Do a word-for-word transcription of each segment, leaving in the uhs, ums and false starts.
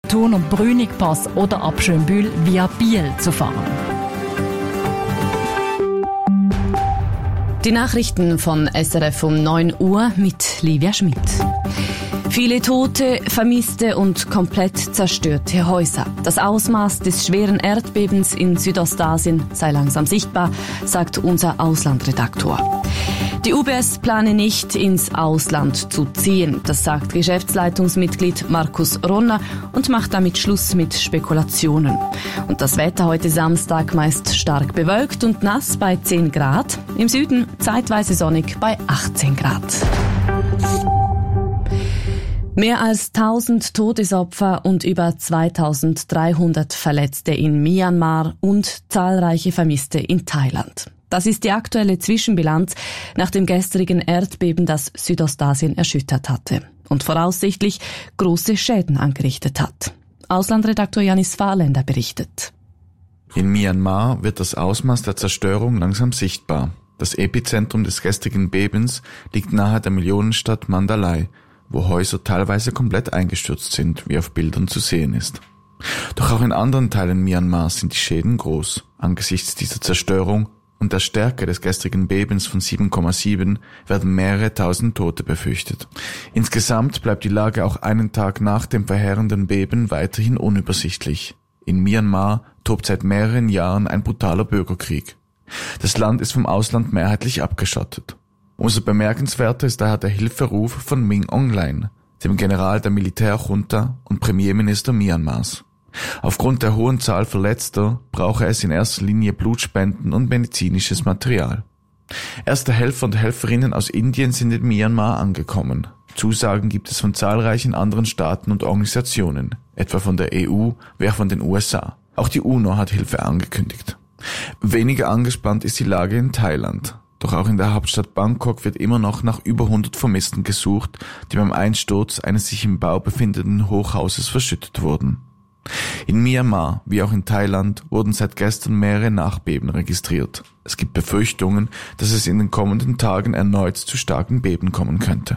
Thun und Brünigpass oder ab Schönbühl via Biel zu fahren. Die Nachrichten von S R F um neun Uhr mit Livia Schmidt. Viele Tote, Vermisste und komplett zerstörte Häuser. Das Ausmaß des schweren Erdbebens in Südostasien sei langsam sichtbar, sagt unser Auslandredaktor. Die U B S plane nicht, ins Ausland zu ziehen. Das sagt Geschäftsleitungsmitglied Markus Ronner und macht damit Schluss mit Spekulationen. Und das Wetter heute Samstag meist stark bewölkt und nass bei zehn Grad. Im Süden zeitweise sonnig bei achtzehn Grad. Mehr als tausend Todesopfer und über zweitausenddreihundert Verletzte in Myanmar und zahlreiche Vermisste in Thailand. Das ist die aktuelle Zwischenbilanz nach dem gestrigen Erdbeben, das Südostasien erschüttert hatte und voraussichtlich große Schäden angerichtet hat. Auslandredaktor Janis Fahrländer berichtet. In Myanmar wird das Ausmaß der Zerstörung langsam sichtbar. Das Epizentrum des gestrigen Bebens liegt nahe der Millionenstadt Mandalay, wo Häuser teilweise komplett eingestürzt sind, wie auf Bildern zu sehen ist. Doch auch in anderen Teilen Myanmars sind die Schäden groß. Angesichts dieser Zerstörung und der Stärke des gestrigen Bebens von sieben Komma sieben werden mehrere tausend Tote befürchtet. Insgesamt bleibt die Lage auch einen Tag nach dem verheerenden Beben weiterhin unübersichtlich. In Myanmar tobt seit mehreren Jahren ein brutaler Bürgerkrieg. Das Land ist vom Ausland mehrheitlich abgeschottet. Umso bemerkenswerter ist daher der Hilferuf von Min Aung Hlaing, dem General der Militärjunta und Premierminister Myanmars. Aufgrund der hohen Zahl Verletzter brauche es in erster Linie Blutspenden und medizinisches Material. Erste Helfer und Helferinnen aus Indien sind in Myanmar angekommen. Zusagen gibt es von zahlreichen anderen Staaten und Organisationen, etwa von der E U wie auch von den U S A. Auch die UNO hat Hilfe angekündigt. Weniger angespannt ist die Lage in Thailand. Doch auch in der Hauptstadt Bangkok wird immer noch nach über hundert Vermissten gesucht, die beim Einsturz eines sich im Bau befindenden Hochhauses verschüttet wurden. In Myanmar, wie auch in Thailand, wurden seit gestern mehrere Nachbeben registriert. Es gibt Befürchtungen, dass es in den kommenden Tagen erneut zu starken Beben kommen könnte.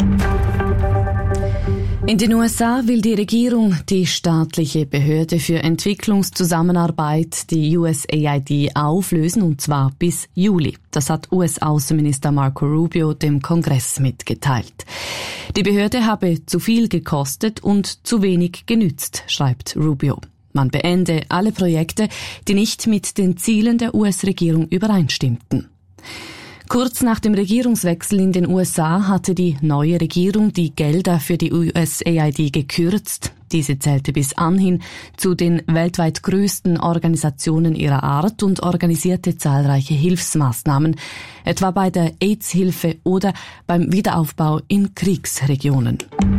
In den U S A will die Regierung die staatliche Behörde für Entwicklungszusammenarbeit, die U S A I D, auflösen, und zwar bis Juli. Das hat U S-Außenminister Marco Rubio dem Kongress mitgeteilt. Die Behörde habe zu viel gekostet und zu wenig genützt, schreibt Rubio. Man beende alle Projekte, die nicht mit den Zielen der U S-Regierung übereinstimmten. Kurz nach dem Regierungswechsel in den U S A hatte die neue Regierung die Gelder für die U S A I D gekürzt. Diese zählte bis anhin zu den weltweit größten Organisationen ihrer Art und organisierte zahlreiche Hilfsmaßnahmen, etwa bei der AIDS-Hilfe oder beim Wiederaufbau in Kriegsregionen.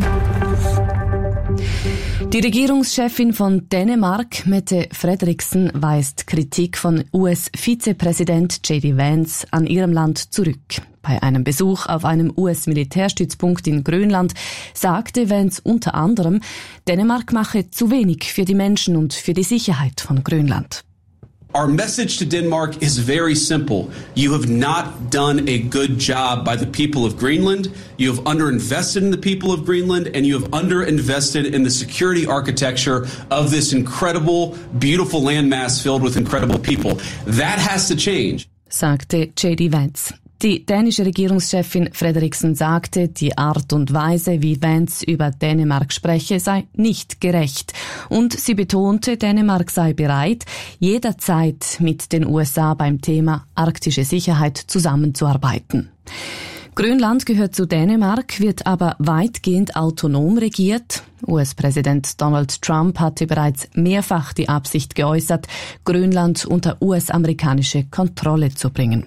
Die Regierungschefin von Dänemark, Mette Frederiksen, weist Kritik von U S-Vizepräsident J D Vance an ihrem Land zurück. Bei einem Besuch auf einem U S-Militärstützpunkt in Grönland sagte Vance unter anderem, Dänemark mache zu wenig für die Menschen und für die Sicherheit von Grönland. Our message to Denmark is very simple. You have not done a good job by the people of Greenland. You have underinvested in the people of Greenland, and you have underinvested in the security architecture of this incredible, beautiful landmass filled with incredible people. That has to change, sagte J D Vance. Die dänische Regierungschefin Frederiksen sagte, die Art und Weise, wie Vance über Dänemark spreche, sei nicht gerecht. Und sie betonte, Dänemark sei bereit, jederzeit mit den U S A beim Thema arktische Sicherheit zusammenzuarbeiten. Grönland gehört zu Dänemark, wird aber weitgehend autonom regiert. U S-Präsident Donald Trump hatte bereits mehrfach die Absicht geäußert, Grönland unter U S-amerikanische Kontrolle zu bringen.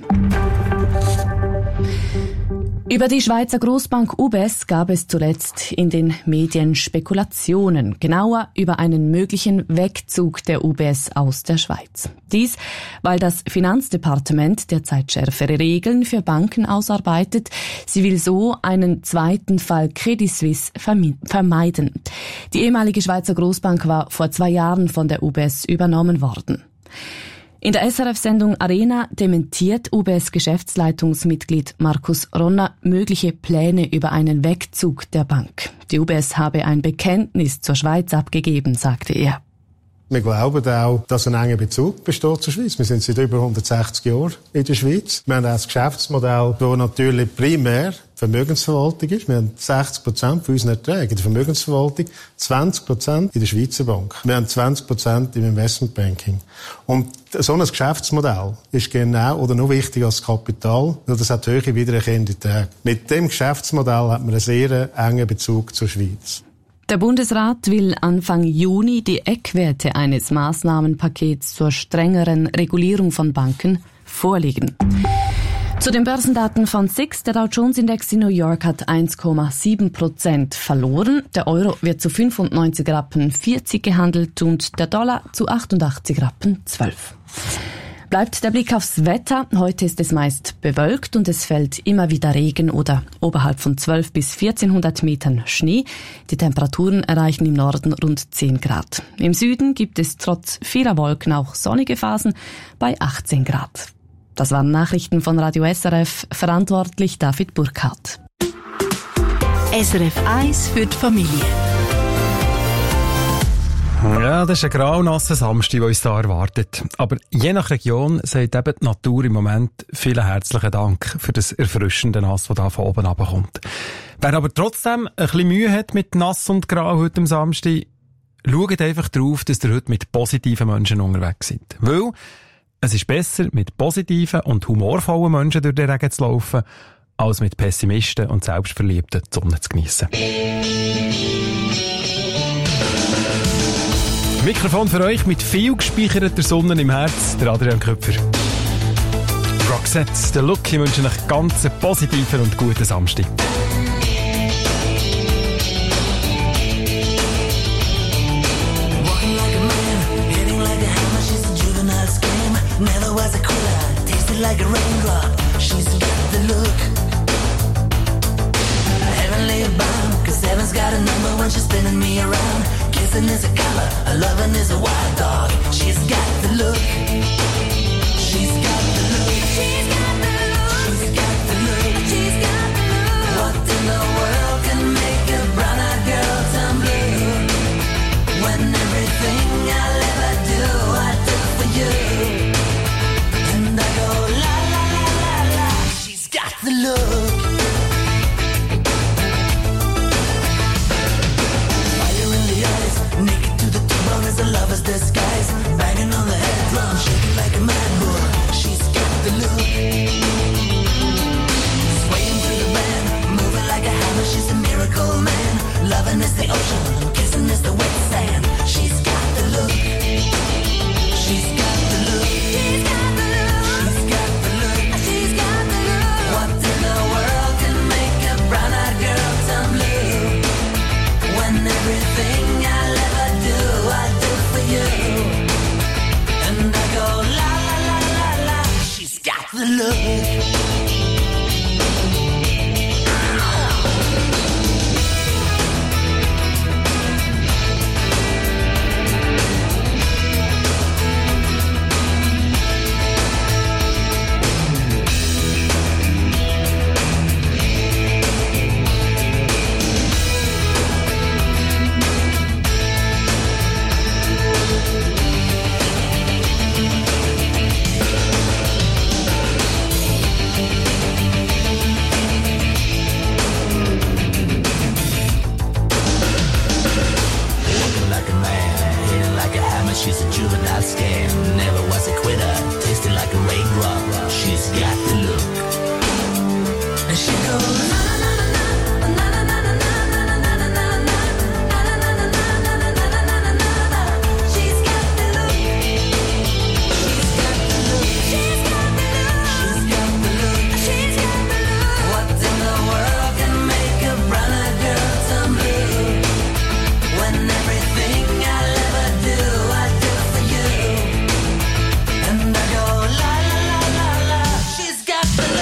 Über die Schweizer Grossbank U B S gab es zuletzt in den Medien Spekulationen, genauer über einen möglichen Wegzug der U B S aus der Schweiz. Dies, weil das Finanzdepartement derzeit schärfere Regeln für Banken ausarbeitet. Sie will so einen zweiten Fall Credit Suisse vermeiden. Die ehemalige Schweizer Grossbank war vor zwei Jahren von der U B S übernommen worden. In der S R F-Sendung Arena dementiert U B S-Geschäftsleitungsmitglied Markus Ronner mögliche Pläne über einen Wegzug der Bank. Die U B S habe ein Bekenntnis zur Schweiz abgegeben, sagte er. Wir glauben auch, dass ein enger Bezug besteht zur Schweiz. Wir sind seit über hundertsechzig Jahren in der Schweiz. Wir haben auch ein Geschäftsmodell, das natürlich primär Vermögensverwaltung ist. Wir haben sechzig Prozent von unseren Erträgen in der Vermögensverwaltung, zwanzig Prozent in der Schweizer Bank. Wir haben zwanzig Prozent im Investmentbanking. Und so ein Geschäftsmodell ist genau oder noch wichtiger als Kapital, nur das hat höhere wiedererkennende Erträge. Mit dem Geschäftsmodell hat man einen sehr engen Bezug zur Schweiz. Der Bundesrat will Anfang Juni die Eckwerte eines Maßnahmenpakets zur strengeren Regulierung von Banken vorlegen. Zu den Börsendaten von S I X. Der Dow Jones Index in New York hat eins Komma sieben Prozent verloren. Der Euro wird zu fünfundneunzig Rappen vierzig gehandelt und der Dollar zu achtundachtzig Rappen zwölf. Bleibt der Blick aufs Wetter. Heute ist es meist bewölkt und es fällt immer wieder Regen oder oberhalb von zwölf bis vierzehnhundert Metern Schnee. Die Temperaturen erreichen im Norden rund zehn Grad. Im Süden gibt es trotz vieler Wolken auch sonnige Phasen bei achtzehn Grad. Das waren Nachrichten von Radio S R F, verantwortlich David Burkhardt. S R F eins für die Familie. Ja, das ist ein graunasser Samstag, der uns da erwartet. Aber je nach Region sagt eben die Natur im Moment vielen herzlichen Dank für das erfrischende Nass, das da von oben runterkommt. Wer aber trotzdem ein bisschen Mühe hat mit Nass und Grau heute am Samstag, schaut einfach darauf, dass ihr heute mit positiven Menschen unterwegs seid. Weil es ist besser, mit positiven und humorvollen Menschen durch den Regen zu laufen, als mit Pessimisten und Selbstverliebten die Sonne zu geniessen. Mikrofon für euch mit viel gespeicherter Sonne im Herz, der Adrian Köpfer. Roxette, der Look, ich wünsche euch ganz einen positiven und guten Samstag. Never was a quitter, tasted like a raindrop. She's got the look. Heavenly bound, cause heaven's got a number when she's spinning me around. Kissing is a color, a loving is a wild dog. She's got the look. She's got the look. She's got the look. She's got the look. She's got the look. What in the world can make a brown-eyed girl turn blue? When everything I'll ever do, I do for you. The look. Fire in the eyes, naked to the bone as a lover's disguise. Banging on the head drum, shaking like a mad bull. She's got the look. Swaying through the band, moving like a hammer. She's a miracle man. Loving is the ocean, kissing is the wet sand. She's got the look. She's got the look. She's got the look. She's got the look. She's got the look. What in the world can make a brown-eyed girl turn blue? When everything I'll ever do, I do for you. And I go la la la la la. She's got the look. She's a juvenile scam, never was a quitter, tasted like a raindrop. She's got the look. And she goes na na na na na na na na na na na na na. She's got the look. She's got the look. She's got the look. She's got the look. She's got the look. What in the world can make a brown-eyed girl turn blue? When everything I'll ever do, I do for you. And I go la la la la la. She's got the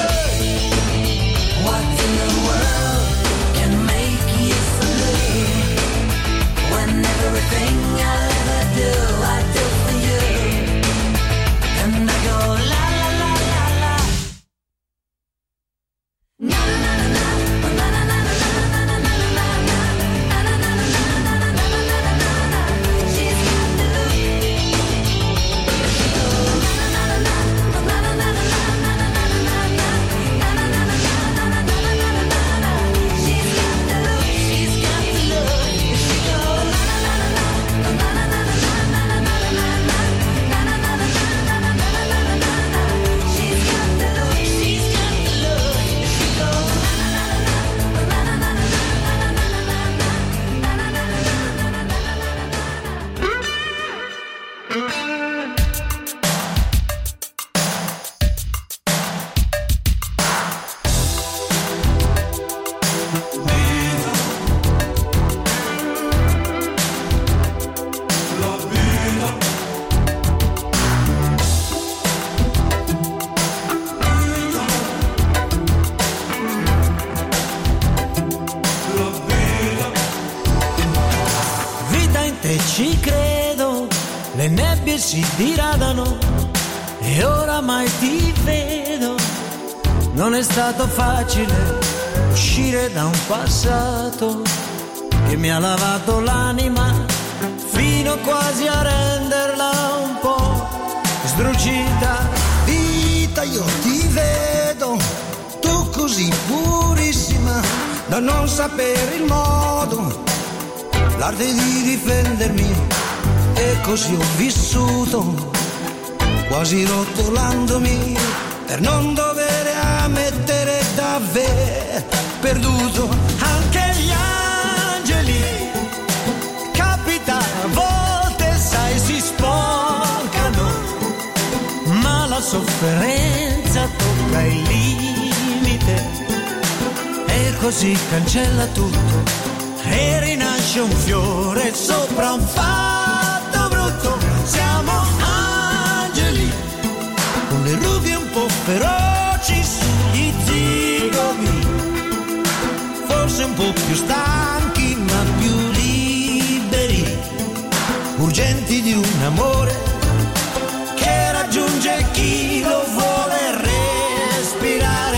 Ci credo, le nebbie si diradano e oramai ti vedo. Non è stato facile uscire da un passato che mi ha lavato l'anima fino quasi a renderla un po' sdrucita. Vita, io ti vedo, tu così purissima da non sapere il modo, l'arte di difendermi, e così ho vissuto, quasi rotolandomi per non dover ammettere d'aver perduto. Anche gli angeli, capita a volte, sai, si sporcano, ma la sofferenza tocca il limite e così cancella tutto e rinasce un fiore sopra un fatto brutto. Siamo angeli con le rughie un po' feroci sugli zigomi, forse un po' più stanchi ma più liberi, urgenti di un amore che raggiunge chi lo vuole respirare.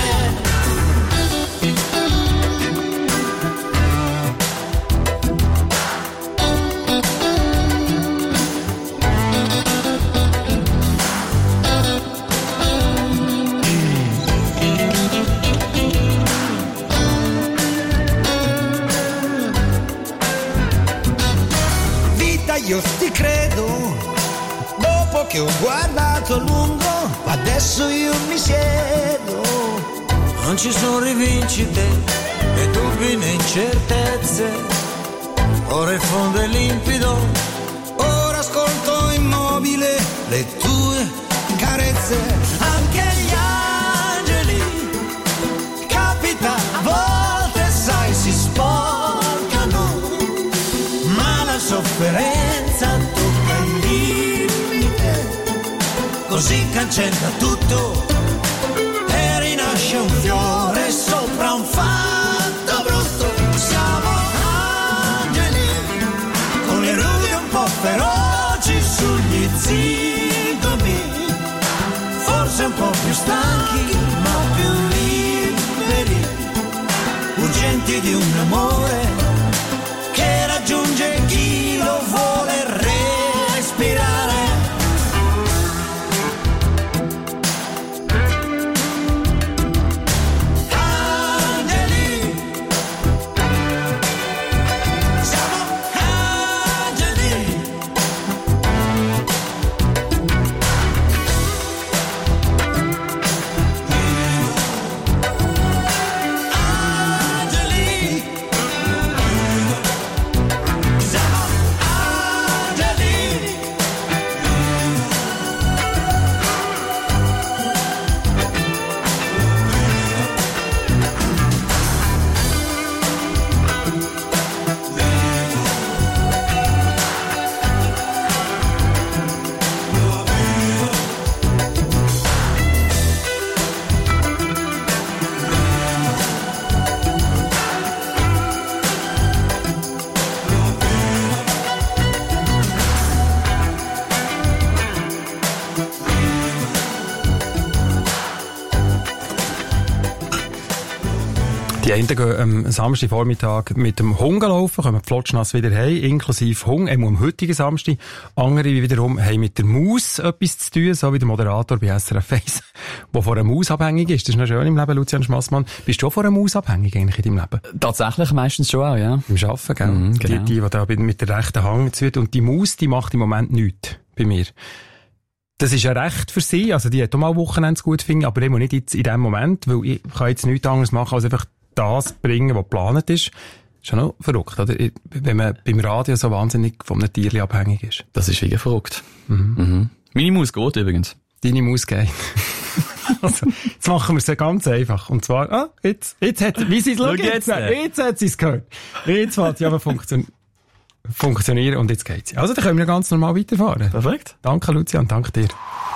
Io ti credo, dopo che ho guardato a lungo, adesso io mi siedo. Non ci sono rivincite, né dubbi né incertezze, ora il fondo è limpido, ora ascolto immobile le tue carezze. Anche gli angeli, capita a volte, sai, si sporcano, ma la sofferenza tocca il limite, così cancella tutto e rinasce un fiore sopra un fatto brutto. Siamo angeli con le rughe un po' feroci sugli zigomi, forse un po' più stanchi ma più liberi, urgenti di un amore che raggiunge chi lo vuole respirare. Angeli, siamo angeli. Angeli. Die einen gehen am Samstagvormittag mit dem Hund laufen, kommen flotschnass wieder heim, inklusive Hund, eben am heutigen Samstag. Andere wiederum haben mit der Maus etwas zu tun, so wie der Moderator bei S R F eins, der von einer Maus abhängig ist. Das ist noch schön im Leben, Lucian Schmassmann. Bist du auch von einer Maus abhängig eigentlich in deinem Leben? Tatsächlich meistens schon auch, ja. Beim Arbeiten, gell? Mhm, genau. Die, die, die da mit der rechten Hand zu tun. Und die Maus, die macht im Moment nichts bei mir. Das ist ja recht für sie, also die hat auch mal Wochenende gut finden, aber immer nicht jetzt in dem Moment, weil ich kann jetzt nichts anderes machen, als einfach das bringen, was geplant ist. Schon noch verrückt, oder? Wenn man beim Radio so wahnsinnig von einem Tierchen abhängig ist. Das ist wirklich verrückt. Mhm. Mhm. Meine Maus geht übrigens. Deine Maus geht. Also, jetzt machen wir es ja ganz einfach. Und zwar, ah, jetzt, jetzt hat, wie sie es schauen, jetzt, jetzt hat sie es gehört. Jetzt wird sie aber funktion funktionieren und jetzt geht sie. Also, dann können wir ganz normal weiterfahren. Perfekt. Danke, Lucian, danke dir.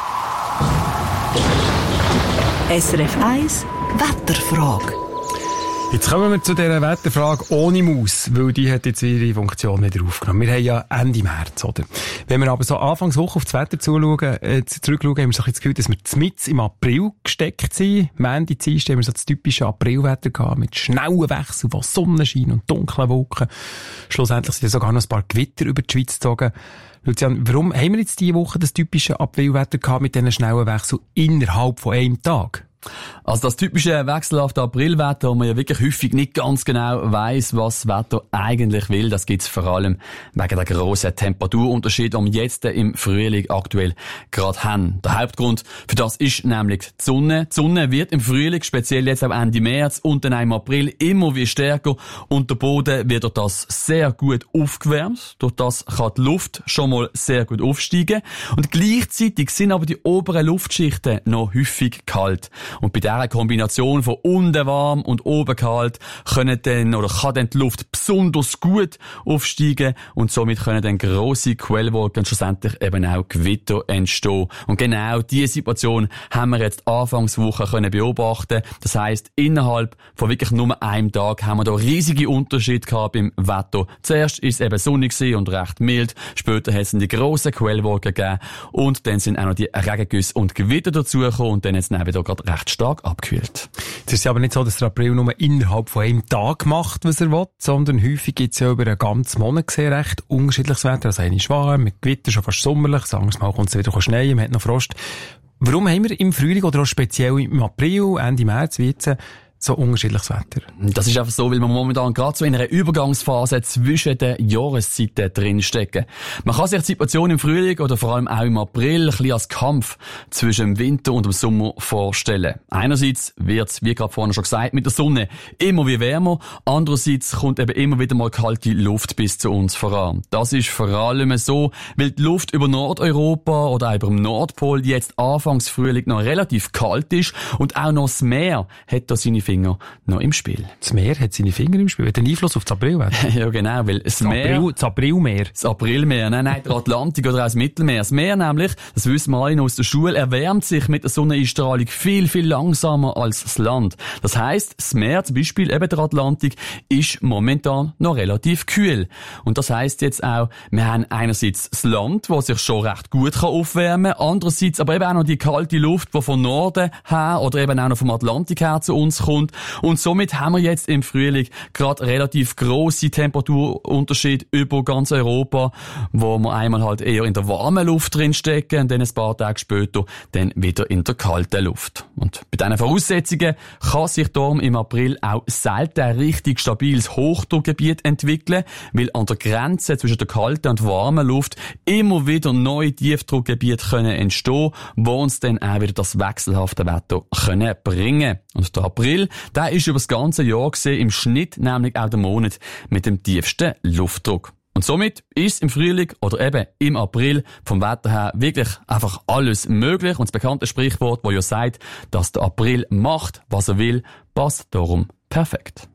S R F eins Wetterfrage. Jetzt kommen wir zu dieser Wetterfrage ohne Maus, weil die hat jetzt ihre Funktion wieder aufgenommen. Wir haben ja Ende März, oder? Wenn wir aber so Anfangswoche auf das Wetter zuschauen, äh, zurückschauen, haben wir so ein bisschen das Gefühl, dass wir mitten im April gesteckt sind. Montag, Dienstag haben wir so das typische Aprilwetter gehabt, mit schnellen Wechseln von Sonnenschein und dunklen Wolken. Schlussendlich sind ja sogar noch ein paar Gewitter über die Schweiz gezogen. Lucian, warum haben wir jetzt diese Woche das typische Aprilwetter gehabt mit diesen schnellen Wechseln innerhalb von einem Tag? Also das typische wechselhafte Aprilwetter, wo man ja wirklich häufig nicht ganz genau weiss, was das Wetter eigentlich will, das gibt's vor allem wegen der grossen Temperaturunterschiede, die wir jetzt im Frühling aktuell gerade haben. Der Hauptgrund für das ist nämlich die Sonne. Die Sonne wird im Frühling, speziell jetzt auch Ende März und dann im April, immer wie stärker und der Boden wird durch das sehr gut aufgewärmt. Durch das kann die Luft schon mal sehr gut aufsteigen und gleichzeitig sind aber die oberen Luftschichten noch häufig kalt. Und bei dieser Kombination von unten warm und oben kalt können dann, oder kann dann die Luft besonders gut aufsteigen und somit können dann grosse Quellwolken schlussendlich eben auch Gewitter entstehen. Und genau diese Situation haben wir jetzt Anfangswoche können beobachten. Das heisst, innerhalb von wirklich nur einem Tag haben wir da riesige Unterschiede gehabt beim Wetter. Zuerst ist es eben sonnig und recht mild, später hat es die grossen Quellwolken gegeben und dann sind auch noch die Regengüsse und Gewitter dazugekommen und dann hat es dann wieder gerade recht stark abgekühlt. Es ist aber nicht so, dass der April nur innerhalb von einem Tag macht, was er will, sondern häufig gibt es ja über einen ganzen Monat gesehen recht unterschiedliches Wetter. Also eine ist warm, mit Gewitter schon fast sommerlich, sagen wir mal, kommt es wieder schneien, man hat noch Frost. Warum haben wir im Frühling oder auch speziell im April, Ende März, wie jetzt, so unterschiedliches Wetter? Das ist einfach so, weil wir momentan gerade so in einer Übergangsphase zwischen den Jahreszeiten drinstecken. Man kann sich die Situation im Frühling oder vor allem auch im April ein bisschen als Kampf zwischen dem Winter und dem Sommer vorstellen. Einerseits wird es, wie gerade vorhin schon gesagt, mit der Sonne immer wie wärmer. Andererseits kommt eben immer wieder mal kalte Luft bis zu uns voran. Das ist vor allem so, weil die Luft über Nordeuropa oder auch über dem Nordpol jetzt anfangs Frühling noch relativ kalt ist und auch noch das Meer hat da seine Finger noch im Spiel. Das Meer hat seine Finger im Spiel. Hat einen Einfluss auf das Aprilwetter? Ja, genau, weil das, das Meer... April, das Aprilmeer. Das Aprilmeer, nein, nein, der Atlantik oder auch das Mittelmeer. Das Meer nämlich, das wissen wir alle noch aus der Schule, erwärmt sich mit der Sonneneinstrahlung viel, viel langsamer als das Land. Das heisst, das Meer, zum Beispiel eben der Atlantik, ist momentan noch relativ kühl. Und das heisst jetzt auch, wir haben einerseits das Land, das sich schon recht gut kann aufwärmen kann, andererseits aber eben auch noch die kalte Luft, die von Norden her oder eben auch noch vom Atlantik her zu uns kommt. Und somit haben wir jetzt im Frühling gerade relativ grosse Temperaturunterschiede über ganz Europa, wo wir einmal halt eher in der warmen Luft drin stecken und dann ein paar Tage später dann wieder in der kalten Luft. Und bei diesen Voraussetzungen kann sich darum im April auch selten ein richtig stabiles Hochdruckgebiet entwickeln, weil an der Grenze zwischen der kalten und warmen Luft immer wieder neue Tiefdruckgebiete können entstehen, wo uns dann auch wieder das wechselhafte Wetter können bringen. Und der April, der ist über das ganze Jahr gesehen im Schnitt nämlich auch der Monat mit dem tiefsten Luftdruck. Und somit ist im Frühling oder eben im April vom Wetter her wirklich einfach alles möglich. Und das bekannte Sprichwort, das ja sagt, dass der April macht, was er will, passt darum perfekt.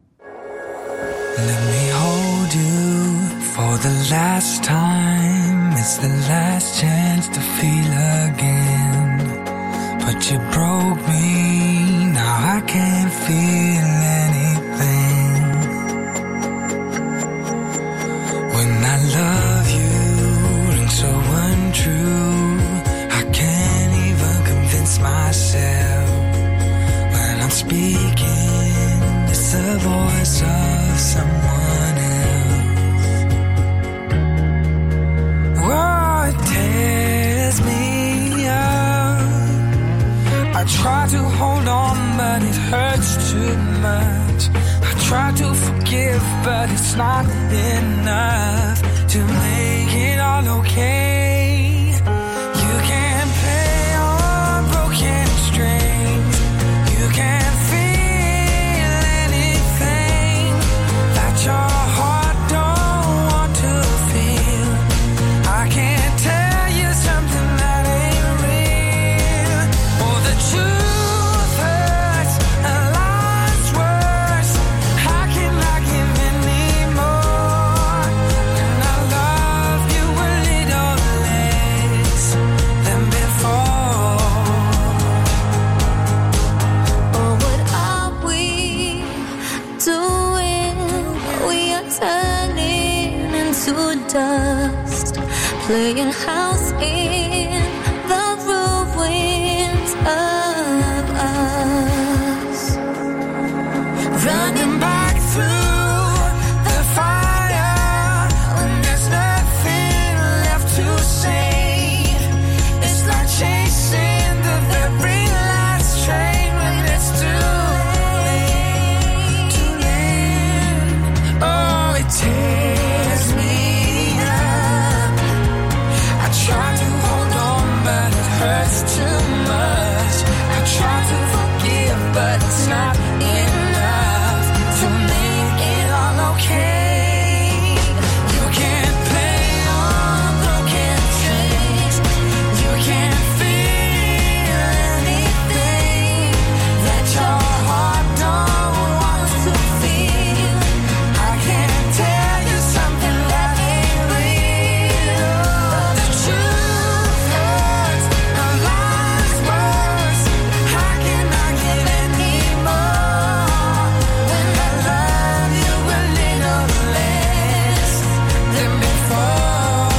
Let me hold you for the last time. It's the last chance to feel again. But you broke me, now I can't feel anything. When I love you, rings so untrue. I can't even convince myself. When I'm speaking, it's the voice of someone else. Oh, it tears me up. I try to hold on, but it hurts too much. I try to forgive, but it's not enough to make it all okay. You can't play on broken strings. You can't feel anything that you're million house in the ruins of us. Running back through the fire when there's nothing left to save. It's like chasing the very last train when it's too late. Too late. Oh, it tears me up. I try to hold on, but it hurts too much. I try to forgive, but it's not enough to make it all okay. You can't play on broken strings. You can't feel anything that your heart don't want to feel. I can't tell you something that ain't real. But the truth hurts, the lies worse. How can I give any more when I love you a little less than before?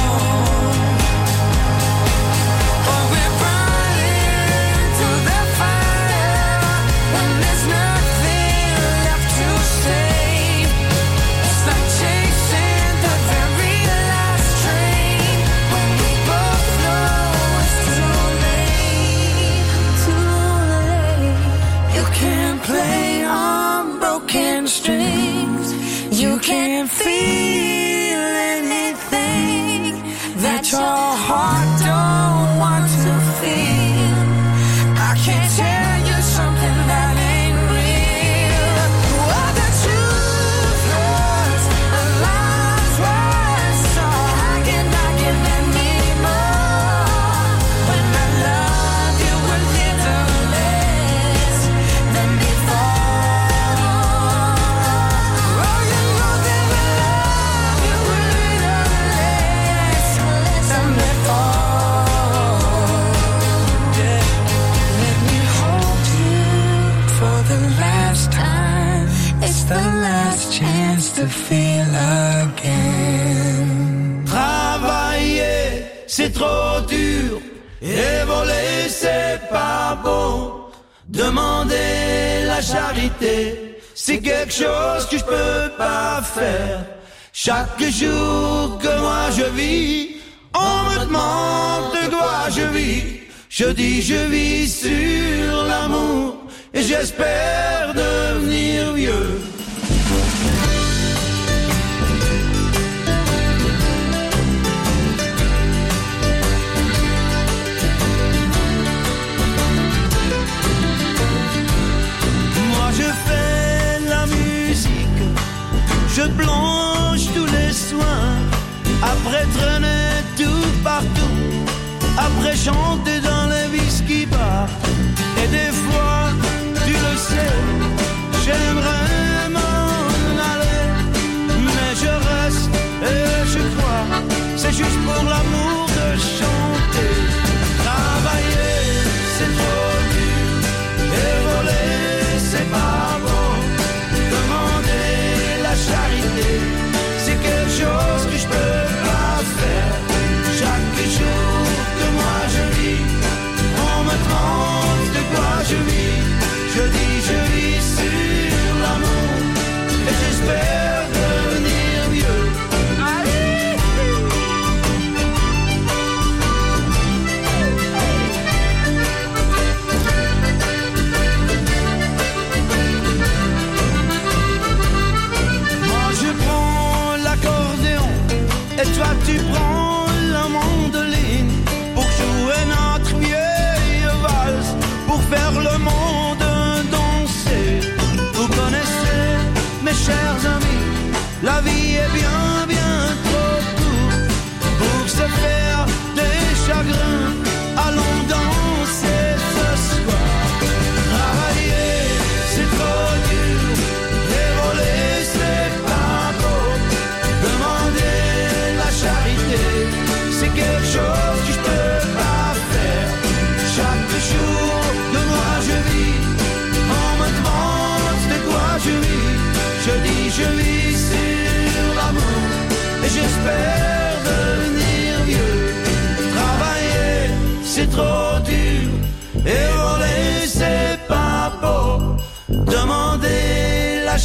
Oh, we're burning to the fire when there's nothing left to save. It's like chasing the very last train when we both know it's too late, too late. You can't play on broken strings. You can't feel anything that your heart don't want to feel. I can't tell you something that ain't real. Well, the truth hurts, the lies worse. So how can I give any more when I love you a little less than before? Oh, you know that I love you a little less than before. Yeah. Let me hold you for the last time. It's the last chance to feel again. Travailler, c'est trop dur. Et voler, c'est pas bon. Demander la charité, c'est quelque chose que je peux pas faire. Chaque jour que moi je vis, on me demande de quoi je vis. Je dis je vis sur l'amour et j'espère devenir vieux. Moi je fais la musique, je plonge tous les soins, après traîner tout partout, après chanter dans les whisky bars. Et des fois, tu le sais, j'aimerais m'en aller, mais je reste et je crois, c'est juste pour l'amour de chanter. Travailler, c'est trop dur, et voler, c'est pas bon. Demander la charité, c'est quelque chose que je peux pas faire. Chaque jour que moi je vis,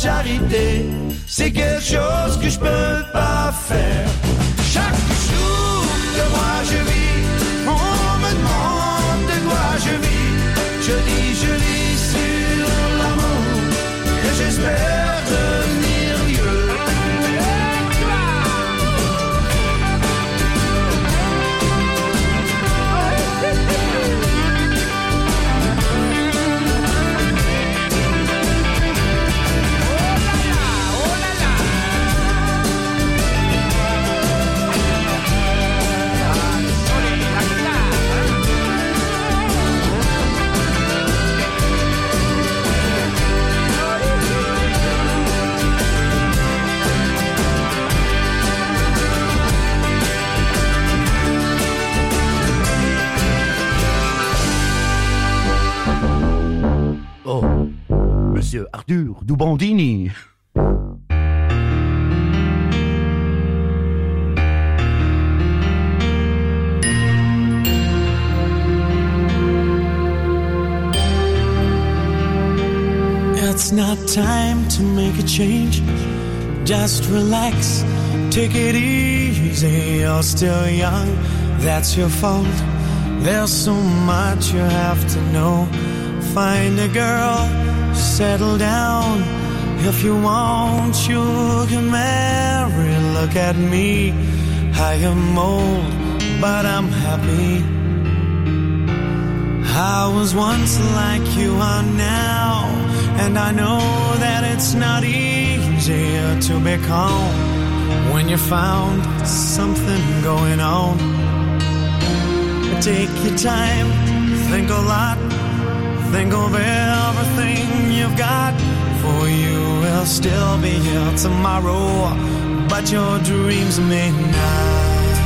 charité, c'est quelque chose que je peux pas faire. Chaque jour que moi je vis, on me demande de quoi je vis. Je dis, je vis sur l'amour et j'espère devenir vieux. Oh, Monsieur Arthur Dubondini. It's not time to make a change. Just relax, take it easy. You're still young, that's your fault. There's so much you have to know. Find a girl, settle down. If you want, you can marry. Look at me, I am old, but I'm happy. I was once like you are now, and I know that it's not easier to be calm when you found something going on. Take your time, think a lot. Think of everything you've got, for you will still be here tomorrow, but your dreams may not.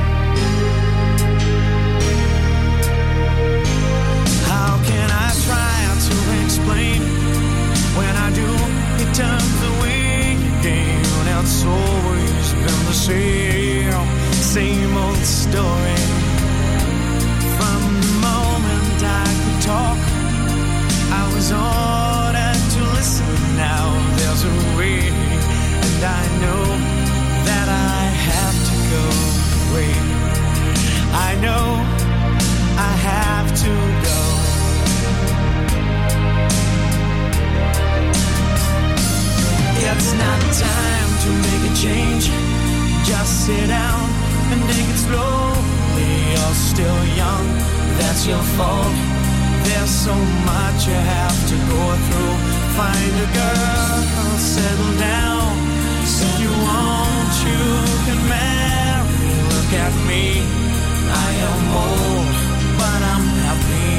How can I try to explain? When I do, it turns away again. It's always been the same, same old story. From the moment I could talk, I was ordered to listen. Now there's a way, and I know that I have to go away. I know I have to go. It's not time to make a change. Just sit down and take it slowly. You're still young, that's your fault. There's so much you have to go through. Find a girl, settle down. If you want, you can marry. Look at me, I am old, but I'm happy.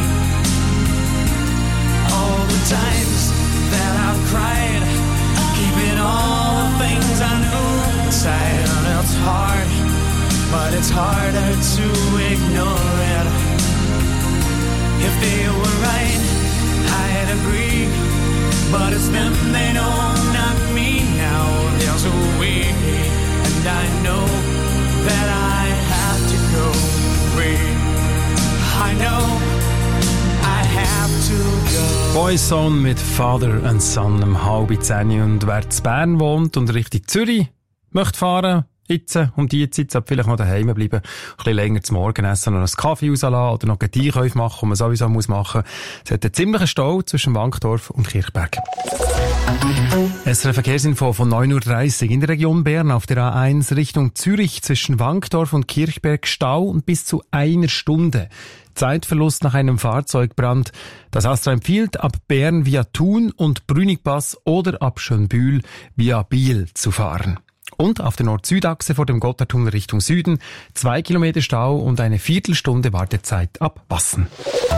All the times that I've cried, keeping all the things I knew inside. And it's hard, but it's harder to ignore it. If they were right, I'd agree. But it's them, they know, not me. Now there's a way, and I know that I have to go away. I know I have to go. Boyzone mit Father and Son am halb zehn. Und wer in Bern wohnt und Richtung Zürich möchte fahren, jetzt, um die Zeit, sollte vielleicht noch daheim bleiben, ein bisschen länger zum Morgen essen, noch einen Kaffee rauslassen oder noch einen Einkäufe machen, die man sowieso muss machen muss. Es hat einen ziemlichen Stau zwischen Wankdorf und Kirchberg. Es ist eine Verkehrsinfo von neun Uhr dreißig in der Region Bern auf der A eins Richtung Zürich zwischen Wankdorf und Kirchberg Stau und bis zu einer Stunde. Zeitverlust nach einem Fahrzeugbrand. Das Astra empfiehlt, ab Bern via Thun und Brünnigpass oder ab Schönbühl via Biel zu fahren. Und auf der Nord-Süd-Achse vor dem Gotthardtunnel Richtung Süden zwei Kilometer Stau und eine Viertelstunde Wartezeit ab Wassen.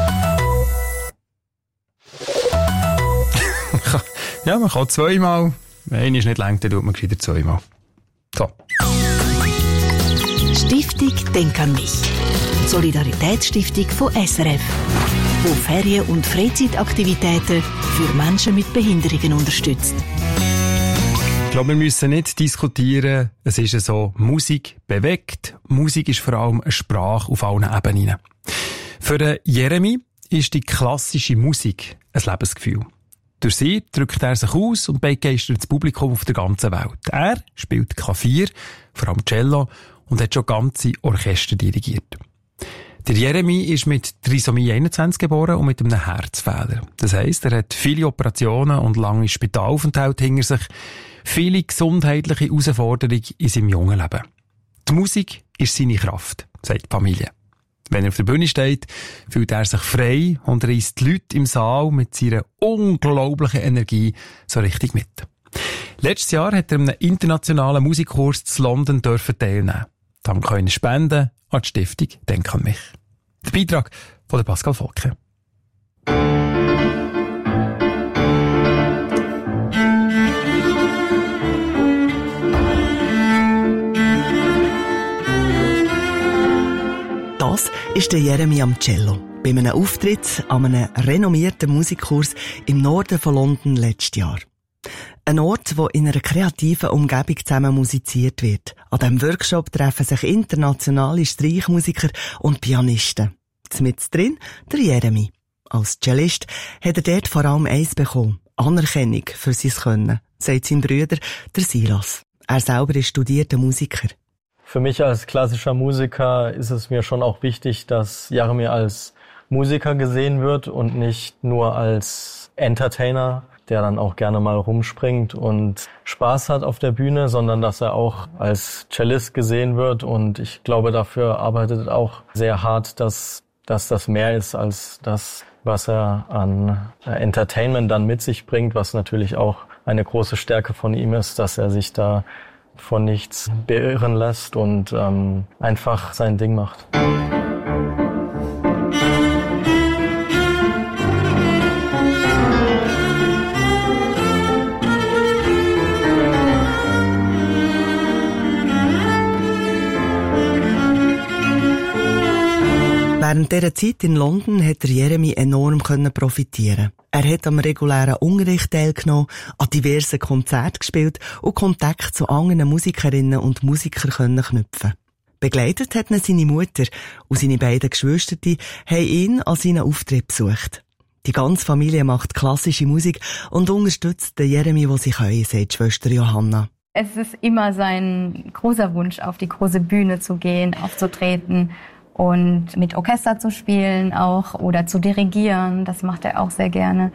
Ja, man kann zweimal. Wenn ist nicht lang, dann tut man wieder zweimal. So. Stiftung Denk an mich. Solidaritätsstiftung von S R F, wo Ferien- und Freizeitaktivitäten für Menschen mit Behinderungen unterstützt. Ich glaube, wir müssen nicht diskutieren. Es ist so, Musik bewegt. Musik ist vor allem eine Sprache auf allen Ebenen. Für den Jeremy ist die klassische Musik ein Lebensgefühl. Durch sie drückt er sich aus und begeistert das Publikum auf der ganzen Welt. Er spielt Klavier, vor allem Cello, und hat schon ganze Orchester dirigiert. Der Jeremy ist mit Trisomie einundzwanzig geboren und mit einem Herzfehler. Das heisst, er hat viele Operationen und lange Spitalaufenthalte hinter sich, viele gesundheitliche Herausforderungen in seinem jungen Leben. Die Musik ist seine Kraft, sagt die Familie. Wenn er auf der Bühne steht, fühlt er sich frei und reisst die Leute im Saal mit seiner unglaublichen Energie so richtig mit. Letztes Jahr hat er an einem internationalen Musikkurs in London dürfen teilnehmen. Dank einer Spende an die Stiftung «Denk an mich». Der Beitrag von der Pascal Volke. Das ist der Jeremy am Cello. Bei einem Auftritt an einem renommierten Musikkurs im Norden von London letztes Jahr. Ein Ort, wo in einer kreativen Umgebung zusammen musiziert wird. An diesem Workshop treffen sich internationale Streichmusiker und Pianisten. Mit drin der Jeremy. Als Cellist hat er dort vor allem eins bekommen. Anerkennung für sein Können, sagt sein Bruder, der Silas. Er selber ist studierter Musiker. Für mich als klassischer Musiker ist es mir schon auch wichtig, dass Jeremy als Musiker gesehen wird und nicht nur als Entertainer, der dann auch gerne mal rumspringt und Spaß hat auf der Bühne, sondern dass er auch als Cellist gesehen wird. Und ich glaube, dafür arbeitet er auch sehr hart, dass, dass das mehr ist als das, was er an Entertainment dann mit sich bringt, was natürlich auch eine große Stärke von ihm ist, dass er sich da von nichts beirren lässt und ähm, einfach sein Ding macht. Während dieser Zeit in London hat der Jeremy enorm profitieren. Er hat am regulären Unterricht teilgenommen, an diversen Konzerten gespielt und Kontakt zu anderen Musikerinnen und Musikern können knüpfen. Begleitet hat ihn seine Mutter und seine beiden Geschwister haben ihn an seinen Auftritt besucht. Die ganze Familie macht klassische Musik und unterstützt den Jeremy, wo sie können, sagt Schwester Johanna. Es ist immer sein großer Wunsch, auf die große Bühne zu gehen, aufzutreten und mit Orchester zu spielen auch oder zu dirigieren. Das macht er auch sehr gerne.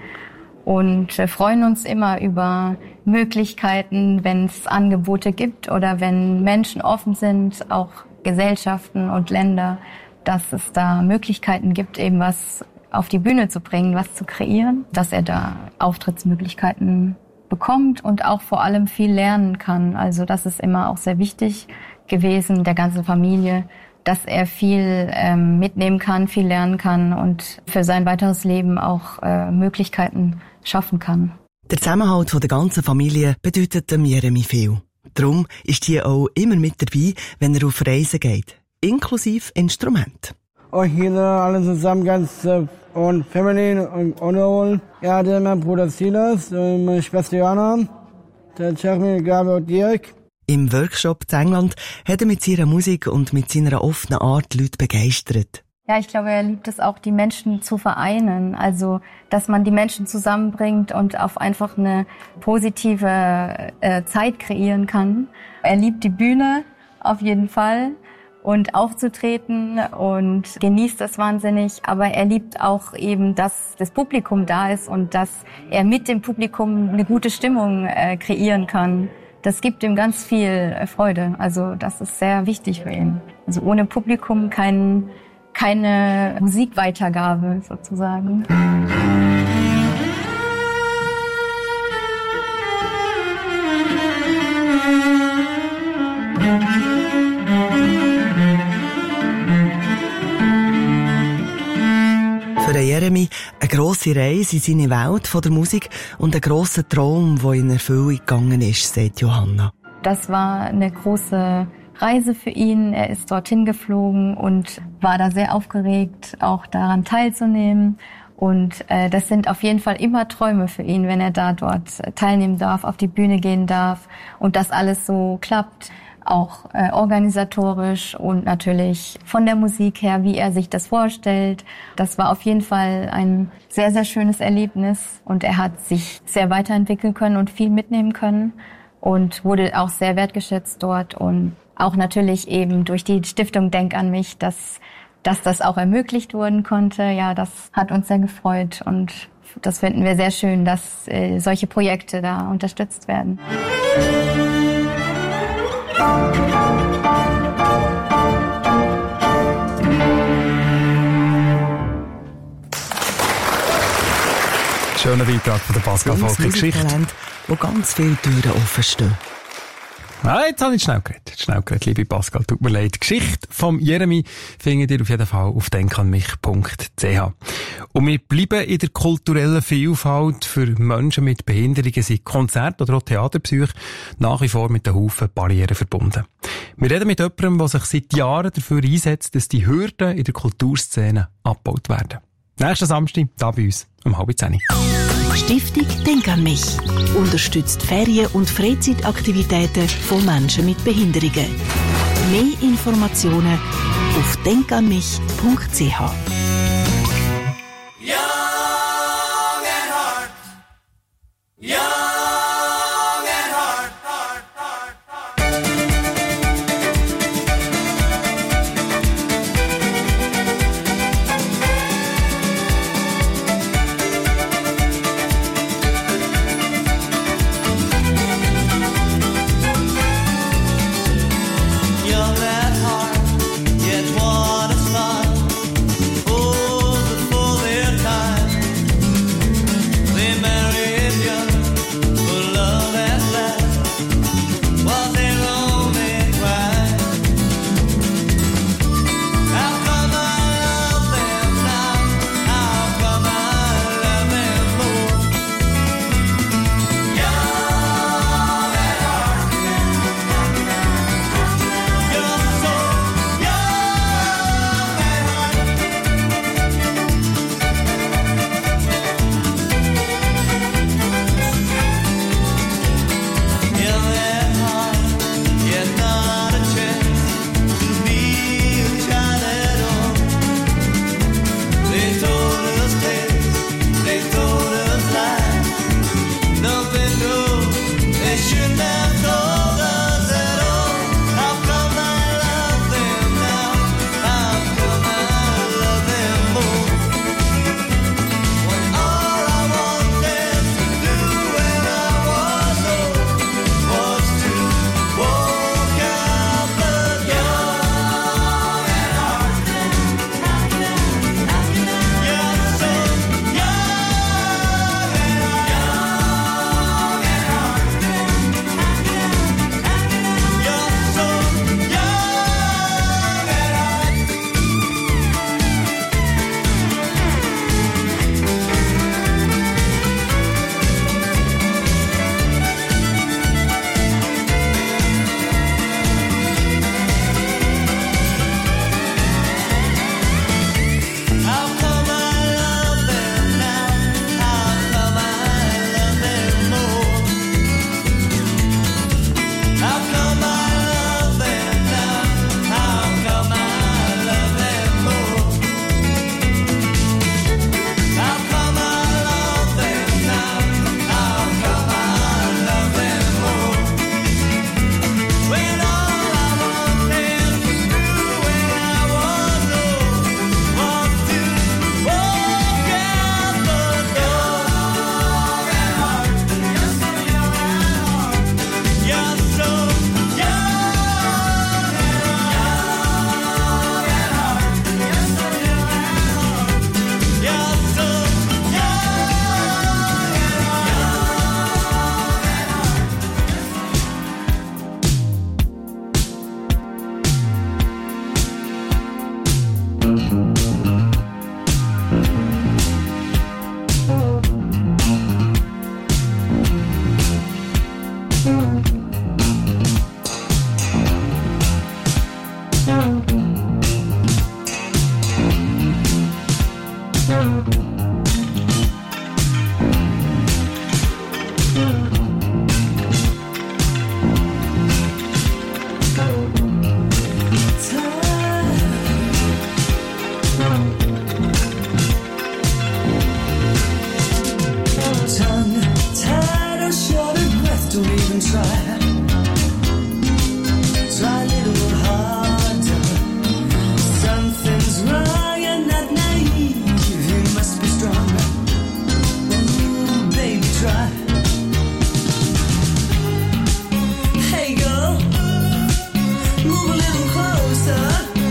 Und wir freuen uns immer über Möglichkeiten, wenn es Angebote gibt oder wenn Menschen offen sind, auch Gesellschaften und Länder, dass es da Möglichkeiten gibt, eben was auf die Bühne zu bringen, was zu kreieren, dass er da Auftrittsmöglichkeiten bekommt und auch vor allem viel lernen kann. Also das ist immer auch sehr wichtig gewesen, der ganzen Familie, dass er viel ähm, mitnehmen kann, viel lernen kann und für sein weiteres Leben auch äh, Möglichkeiten schaffen kann. Der Zusammenhalt von der ganzen Familie bedeutet dem Jeremy viel. Darum ist hier auch immer mit dabei, wenn er auf Reisen geht, inklusive Instrument. Oh, hier alle zusammen ganz äh, und Family und Honorable. Er hatte mein Bruder Silas und meine Schwester Johanna, der Jeremy, Gabi und Dirk. Im Workshop in England hat er mit seiner Musik und mit seiner offenen Art Leute begeistert. Ja, ich glaube, er liebt es auch, die Menschen zu vereinen. Also, dass man die Menschen zusammenbringt und auf einfach eine positive äh, Zeit kreieren kann. Er liebt die Bühne auf jeden Fall und aufzutreten und genießt das wahnsinnig. Aber er liebt auch eben, dass das Publikum da ist und dass er mit dem Publikum eine gute Stimmung äh, kreieren kann. Das gibt ihm ganz viel Freude. Also das ist sehr wichtig für ihn. Also ohne Publikum kein, keine Musikweitergabe sozusagen. Für Jeremy eine grosse Reise in seine Welt von der Musik und ein grosser Traum, der in Erfüllung gegangen ist, sagt Johanna. Das war eine große Reise für ihn. Er ist dorthin geflogen und war da sehr aufgeregt, auch daran teilzunehmen. Und äh, das sind auf jeden Fall immer Träume für ihn, wenn er da dort teilnehmen darf, auf die Bühne gehen darf und das alles so klappt. auch äh, organisatorisch und natürlich von der Musik her, wie er sich das vorstellt. Das war auf jeden Fall ein sehr, sehr schönes Erlebnis und er hat sich sehr weiterentwickeln können und viel mitnehmen können und wurde auch sehr wertgeschätzt dort und auch natürlich eben durch die Stiftung Denk an mich, dass, dass das auch ermöglicht werden konnte. Ja, das hat uns sehr gefreut und das finden wir sehr schön, dass äh, solche Projekte da unterstützt werden. Schöner Beitrag von der Pascal Volker Geschichte. Wo ganz viele Türen offen stehen. Ah, jetzt habe ich schnell geredet. Schnell geredet, liebe Pascal, tut mir leid. Die Geschichte vom Jeremy findet ihr auf jeden Fall auf denkanmich punkt c h. Und wir bleiben in der kulturellen Vielfalt. Für Menschen mit Behinderungen sind Konzerte oder auch Theaterbesuche nach wie vor mit einem Haufen Barrieren verbunden. Wir reden mit jemandem, der sich seit Jahren dafür einsetzt, dass die Hürden in der Kulturszene abgebaut werden. Nächsten Samstag, da bei uns, um halb zehn. Stiftung Denk an mich unterstützt Ferien- und Freizeitaktivitäten von Menschen mit Behinderungen. Mehr Informationen auf denkanmich punkt c h. Young at heart, young at heart, heart, heart, Young at heart, yet what a smile. Oh, before their time, they married young, for love at last was their only crime. How come I love them now? How come I love them more? Young at heart, you're so young at heart. Young at heart, yet not a chance to be a child at all. They told us tales, they told us lies. Nothing new, they shouldn't have told us at all. How come I love them now? How come I love them more? When all I wanted to do when I was old was to walk out the young at heart. You're so young at heart. You're so young at heart. How come I love them now? How come I love them more? How come I love them now? How come I love them more? How come I love them now? How come I love them more? When all I wanted to do when I was old was to walk out the door. Young at heart, you're so young at heart. You're so young at heart. You're so young at heart. You're so young Tongue tied or short of breath, don't even try. Try a little harder. Something's wrong, you're not naive. You must be strong. Ooh, baby, try. Hey, girl, move a little closer.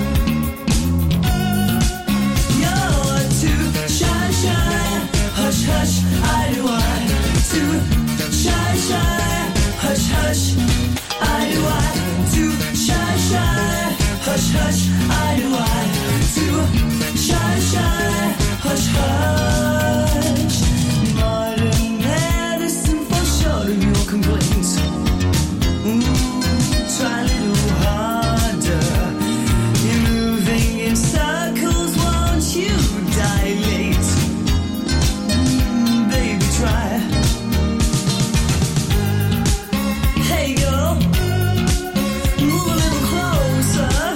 You're too shy, shy. Hush, hush, I do I. Too shy, shy. Hush, hush, I do I. Too shy, shy. Hush, hush, I do I. Too shy, shy. Hush, hush. Modern medicine for sure of your complaints. Ooh, try a little harder. You're moving in circles, won't you dilate? Mm, baby, try. Hey, girl, move a little closer.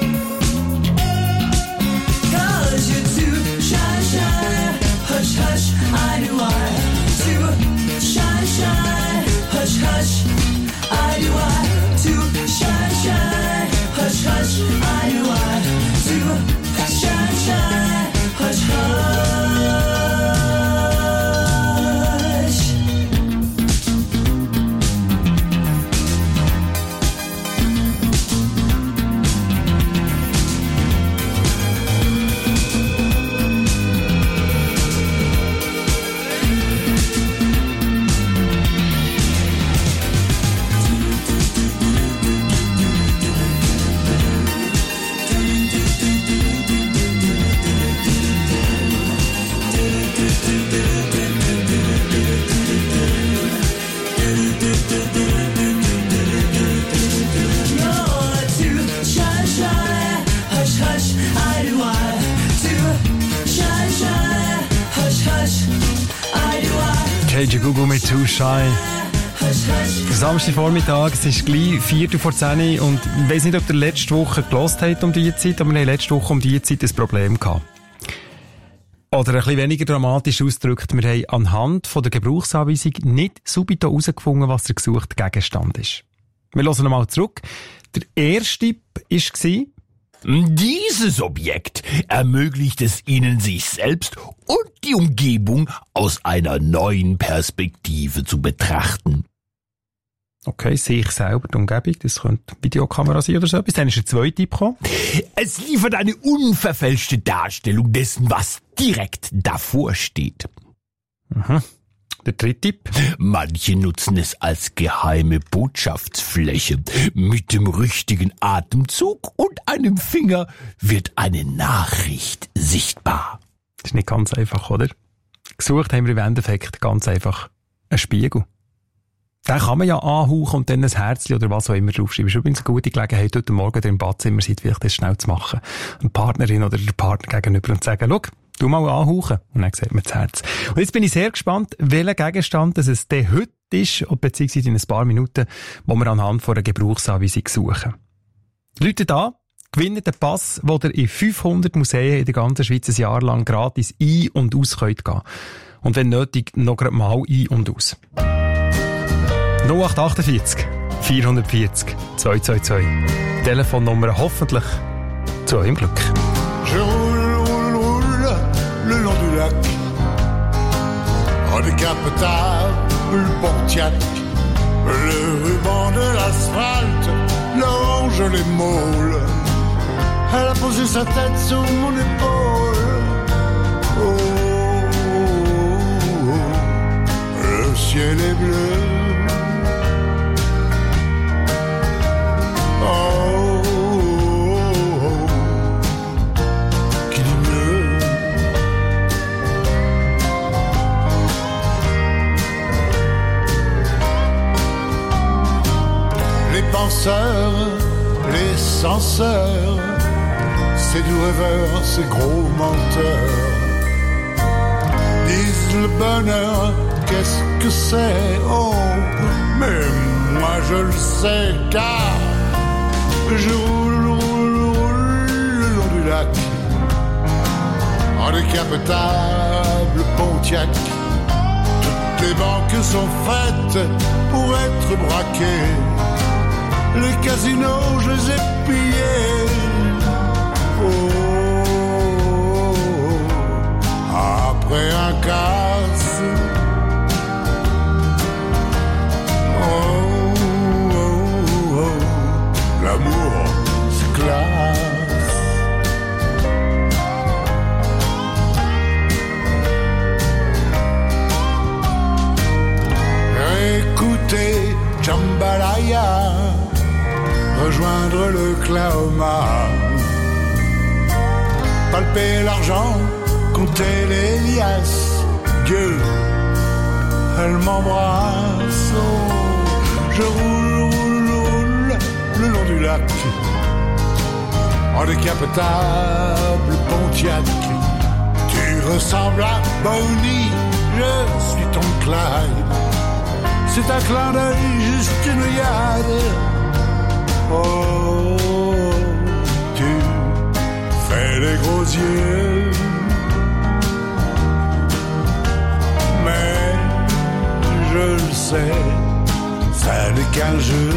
'Cause you're too shy, shy. Hush, hush, I do I. Too shy, shy. Hush, hush, I do I. Too shy, shy. Hush, hush, I do I. Too shy, shy. Hush, hush. You're too shy, shy. Hush, hush, I do I. Too shy, shy. Hush, hush, I do I. K J Google mit Too Shy. Hush, hush. Samstagvormittag, es ist gleich Viertel vor zehn und ich weiss nicht, ob ihr letzte Woche gelost habt um diese Zeit, aber wir haben letzte Woche um diese Zeit ein Problem gehabt. Oder ein bisschen weniger dramatisch ausgedrückt, wir haben anhand von der Gebrauchsanweisung nicht subito herausgefunden, was der gesuchte Gegenstand ist. Wir hören nochmal zurück. Der erste Tipp war: Dieses Objekt ermöglicht es Ihnen, sich selbst und die Umgebung aus einer neuen Perspektive zu betrachten. Okay, sehe ich selber die Umgebung, das könnte Videokamera sein oder so etwas. Dann ist ein zweiter Tipp gekommen. Es liefert eine unverfälschte Darstellung dessen, was direkt davor steht. Mhm. Der dritte Tipp. Manche nutzen es als geheime Botschaftsfläche. Mit dem richtigen Atemzug und einem Finger wird eine Nachricht sichtbar. Das ist nicht ganz einfach, oder? Gesucht haben wir im Endeffekt ganz einfach einen Spiegel. Den kann man ja anhauchen und dann ein Herzchen oder was auch immer draufschreiben. Das ist übrigens eine gute Gelegenheit, heute Morgen oder im Badzimmer seid, vielleicht das schnell zu machen. Eine Partnerin oder der Partner gegenüber und sagen: Schau, du mal anhauchen. Und dann sieht man das Herz. Und jetzt bin ich sehr gespannt, welcher Gegenstand das es denn heute ist, beziehungsweise in ein paar Minuten, wo wir anhand von einer Gebrauchsanweisung suchen. Leute da, gewinnen den Pass, wo ihr in fünfhundert Museen in der ganzen Schweiz ein Jahr lang gratis ein- und aus könnt gehen. Und wenn nötig, noch gerade mal ein- und aus. null acht achtundvierzig vierhundertvierzig zweihundertzweiundzwanzig. Telefonnummer hoffentlich zu eurem Glück. Je roule, roule, roule le long du lac. En décapotable, le Pontiac, le ruban de l'asphalte, l'orange, les môles. Elle a posé sa tête sur mon épaule. Oh, oh, oh, le ciel est bleu. Oh, oh, oh, qui dit bleu. Les penseurs, les censeurs, ces doux rêveurs, ces gros menteurs, disent le bonheur, qu'est-ce que c'est? Oh, mais moi je le sais car je roule, roule, roule le long du lac. décapotable Pontiac. Toutes les banques sont faites pour être braquées. Les casinos, je les ai pillés. Oh, après un casse. Oh, oh, oh, l'amour, c'est classe. Écoutez, Jambalaya, rejoindre le Claoma, palper l'argent, compter les liasses. Dieu, elle m'embrasse. Oh, je roule, roule, roule le long du lac en décapotable Pontiac. Tu ressembles à Bonnie, je suis ton Clyde. C'est un clin d'œil, juste une œillade. Oh, tu fais les gros yeux, mais je le sais, ça n'est qu'un jeu.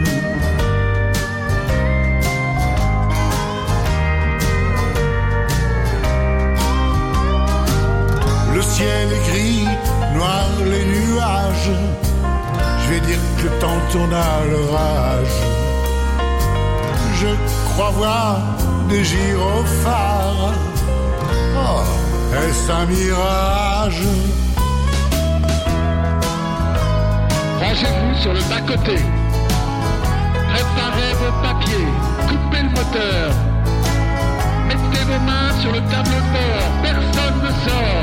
Le ciel est gris, noir les nuages. Je vais dire que le temps tourne à l'orage. Je crois voir des gyrophares. Oh, est-ce un mirage? Rangez-vous sur le bas-côté. Préparez vos papiers. Coupez le moteur. Mettez vos mains sur le tableau de bord. Personne ne sort.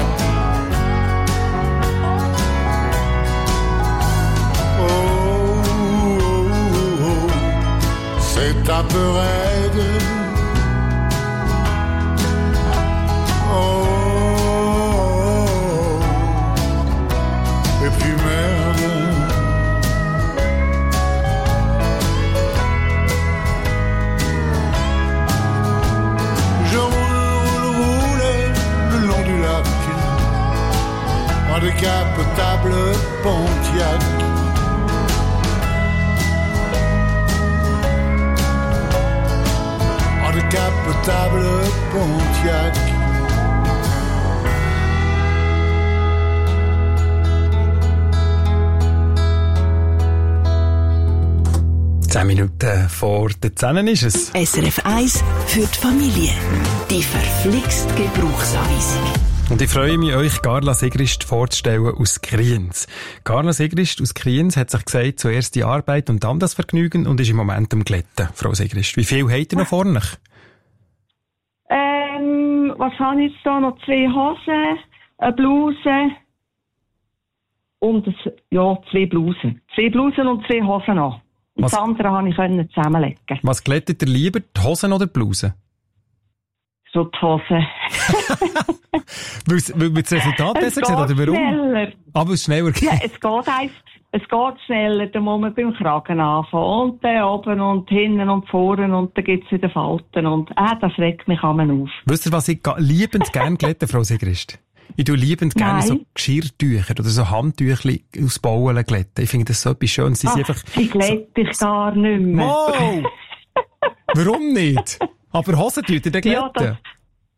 Oh, oh, oh, c'est un peu raide. Oh, oh, et puis merde. Je roule, roule, roule le long du lac en décapotable Pontiac. Décapotable Pontiac. Zehn Minuten vor der zehn ist es. S R F eins für die Familie. Die verflixt Gebrauchsanweisung. Und ich freue mich, euch Carla Sigrist vorzustellen aus Kriens. Carla Sigrist aus Kriens hat sich gesagt, zuerst die Arbeit und dann das Vergnügen und ist im Moment am Glätten. Frau Sigrist, wie viel habt ihr noch vor euch? Ähm, was habe ich jetzt da? Noch zwei Hosen, eine Bluse und ein, ja, zwei Blusen. Zwei Blusen und zwei Hosen noch. Und was, das andere konnte ich zusammenlegen. Was glättet ihr lieber, die Hosen oder die Bluse? So die Hosen. Weil das Resultat besser sieht, oder warum? Schneller. Aber es schneller geht. Ja, es geht einfach, es geht schneller, da muss man beim Kragen anfangen. Und dann oben und hinten und vorne und dann gibt's wieder Falten und, äh, das regt mich an auf. Wisst ihr, was ich liebend gern glätte, Frau Sigrist? Ich tue liebend gerne so Geschirrtücher oder so Handtüchli aus Bauen glätten. Ich finde das so etwas Schönes. Sie Ach, einfach die glätte ich gar nicht mehr. Wow! Warum nicht? Aber Hosentücher, dann glätten? Ja, das...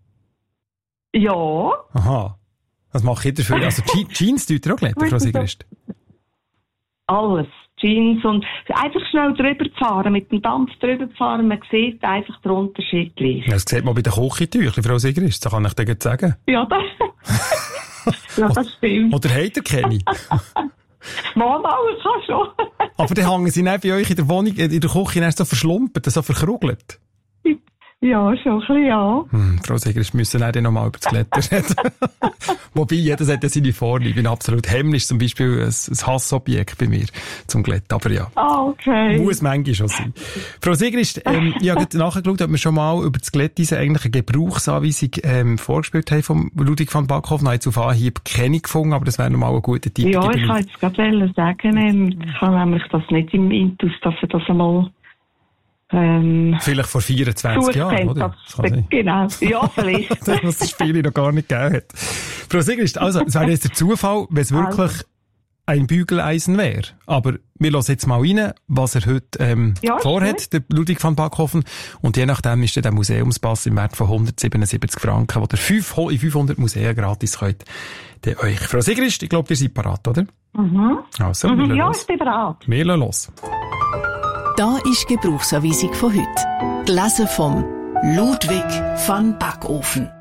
ja. Aha. Was mache ich dafür? Also Jeans tut ihr auch glätten, Frau Sigrist? Alles. Jeans und einfach schnell drüber zu fahren, mit dem Dampf drüber zu fahren, man sieht einfach den Unterschied gleich. Ja, das sieht man bei den Küchentüchern, Frau Sigrist, das kann ich dir jetzt sagen. Ja, das, ja, das stimmt. Oder habt ihr keine? Mann, alles kann schon. Aber dann hängen sie nicht bei euch in der Wohnung, in der Küche erst so verschlumpert, so verkrugelt. Ja, schon ein bisschen, ja. Hm, Frau Sigrist, wir müssen auch noch mal über das Glätten reden. Wobei, jeder hat ja seine Vorliebe. Ich bin absolut hemmlich, zum Beispiel ein, ein Hassobjekt bei mir zum Glätten. Aber ja. Ah, okay. Muss manchmal schon sein. Frau Sigrist, ähm, ich habe nachgeschaut, ob wir schon mal über das Glätteisen eigentlich eine Gebrauchsanweisung ähm, vorgespielt haben von Ludwig van Backhoff. Nein, zu Anhieb keine gefunden, aber das wäre noch mal ein guter Tipp. Ja, ich kann jetzt gerade sagen, ich habe nämlich das nicht im Intus, dass er das einmal Ähm, vielleicht vor vierundzwanzig Jahren, oder? Das kann genau, ja, vielleicht. Dass das Spiel noch gar nicht gegeben hat. Frau Sigrist, also, es wäre jetzt der Zufall, wenn es wirklich also. ein Bügeleisen wäre. Aber wir hören jetzt mal rein, was er heute ähm, ja, vorhat, der Ludwig van Backhofen. Und je nachdem ist dann der Museumspass im Wert von hundertsiebenundsiebzig Franken, wo ihr fünf, in fünfhundert Museen gratis könnt. Der euch. Frau Sigrist, ich glaube, ihr seid parat, oder? Mhm. Also, mhm, wir ja, los. ich bin bereit. Wir lassen los. Da ist die Gebrauchsanweisung von heute. Gelesen vom Ludwig van Backofen.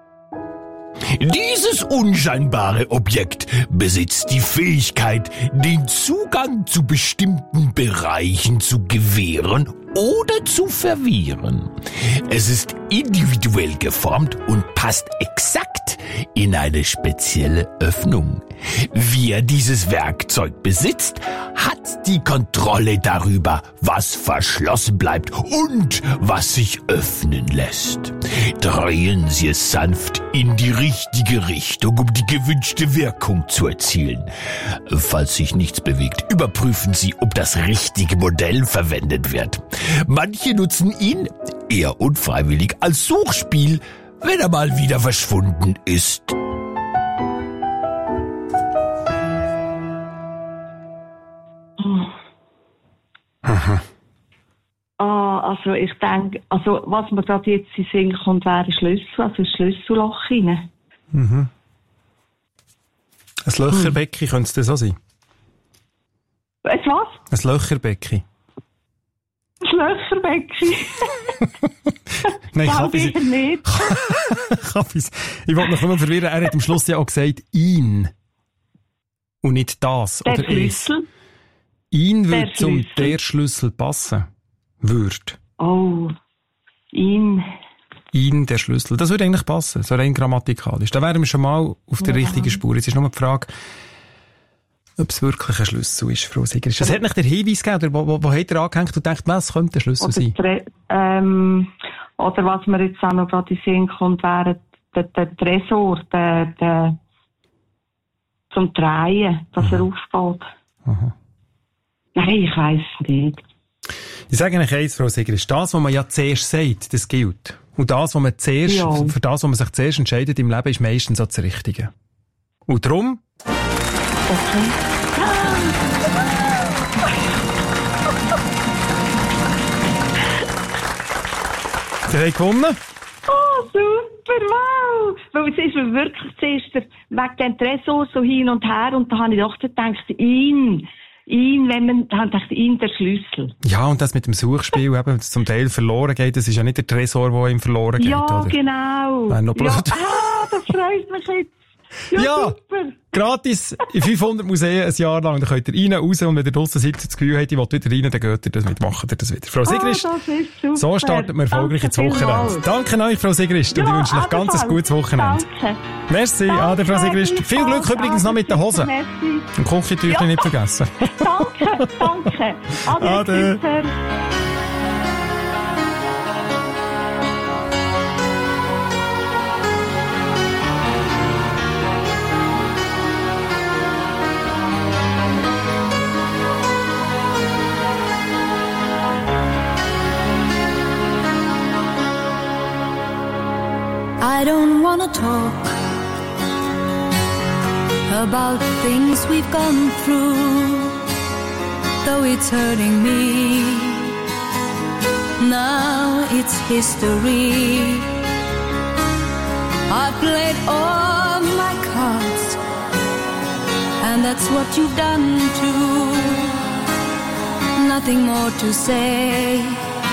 Dieses unscheinbare Objekt besitzt die Fähigkeit, den Zugang zu bestimmten Bereichen zu gewähren oder zu verwehren. Es ist individuell geformt und passt exakt in eine spezielle Öffnung. Wer dieses Werkzeug besitzt, hat die Kontrolle darüber, was verschlossen bleibt und was sich öffnen lässt. Drehen Sie es sanft in die richtige Richtung, um die gewünschte Wirkung zu erzielen. Falls sich nichts bewegt, überprüfen Sie, ob das richtige Modell verwendet wird. Manche nutzen ihn, eher unfreiwillig, als Suchspiel, wenn er mal wieder verschwunden ist. Aha. Ah, also ich denke, also was mir gerade jetzt in den Sinn kommt, wäre ein Schlüssel, also ein Schlüsselloch rein. Mhm. Ein Löcherbecken, hm. könnte es das auch sein? Ein was? Ein Löcherbecken. Ein Löcherbecken? Nein, ich habe es nicht. Ich wollte noch nur verwirren, er hat am Schluss ja auch gesagt, ihn. Und nicht das. Der oder Schlüssel? Es. Ihn würde zum Schlüssel. der Schlüssel passen. Würde. Oh, ihn. Ihn, der Schlüssel. Das würde eigentlich passen, so rein grammatikalisch. Da wären wir schon mal auf der ja. richtigen Spur. Jetzt ist nur die Frage, ob es wirklich ein Schlüssel ist, Frau Sigrist. Was hat nicht der Hinweis gegeben? Oder wo, wo, wo hat er angehängt und denkt, was könnte der Schlüssel oder sein? Tre- ähm, oder was mir jetzt auch noch gerade in den Sinn kommt, wäre der, der Tresor, der, der, zum Drehen, dass mhm. er aufgeht. Aha. Nein, ich weiss es nicht. Ich sage eigentlich eins, Frau Sigrist, das, was man ja zuerst sagt, das gilt. Und das, was man zuerst, ja. für das, was man sich zuerst entscheidet im Leben, ist meistens auch das Richtige. Und darum... Okay. Sie haben gewonnen. Oh, super, wow! Weil es ist mir wirklich zuerst der, wegen dem Tresor so hin und her und da habe ich doch gedacht, ihn... ihn, wenn man, dann dachte ich, ihn der Schlüssel. Ja, und das mit dem Suchspiel, eben, das zum Teil verloren geht, das ist ja nicht der Tresor, der ihm verloren geht, ja, oder? Genau. Wäre noch blöd. Ja, ah, das freut mich jetzt. Ja, ja, super. Gratis in fünfhundert Museen ein Jahr lang. Dann könnt ihr rein, raus und wenn ihr draussen sitzt, das Gefühl habt, ihr wollt wieder rein, dann geht ihr das mit, macht ihr das wieder. Frau Sigrist, ah, das ist super. So startet man erfolgreich ins Wochenende. Danke euch, Frau Sigrist, und ja, ich wünsche euch ganz ein gutes Wochenende. Danke. Merci, danke, Ade, Frau Sigrist. Viel Glück danke, übrigens noch mit den Hosen. Und Küchentücher ja. nicht vergessen. Danke, danke. Ade. Ade. Ade. I don't wanna talk about things we've gone through, though it's hurting me. Now it's history. I've played all my cards, and that's what you've done too. Nothing more to say,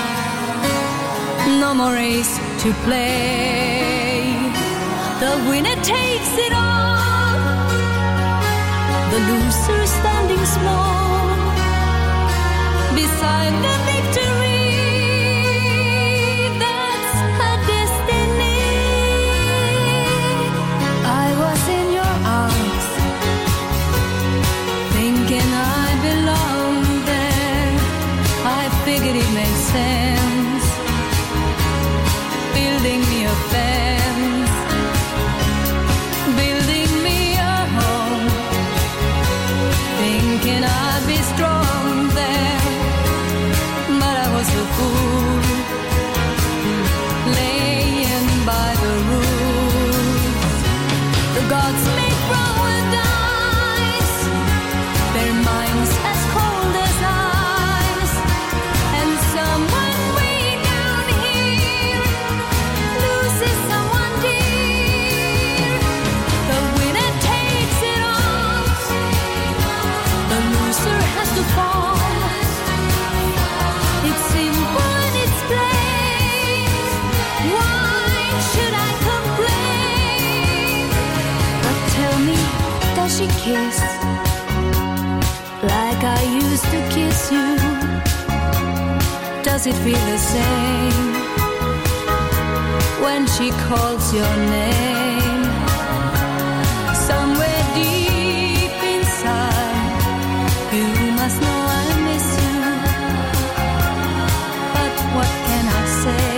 no more race to play. The winner takes it all, the loser standing small beside the victory. That's her destiny. I was in your arms, thinking I belonged there. I figured it made sense, building me a fence, building me a home, thinking I'd be strong there. she kiss like I used to kiss you? Does it feel the same when she calls your name? Somewhere deep inside, you must know I miss you. But what can I say?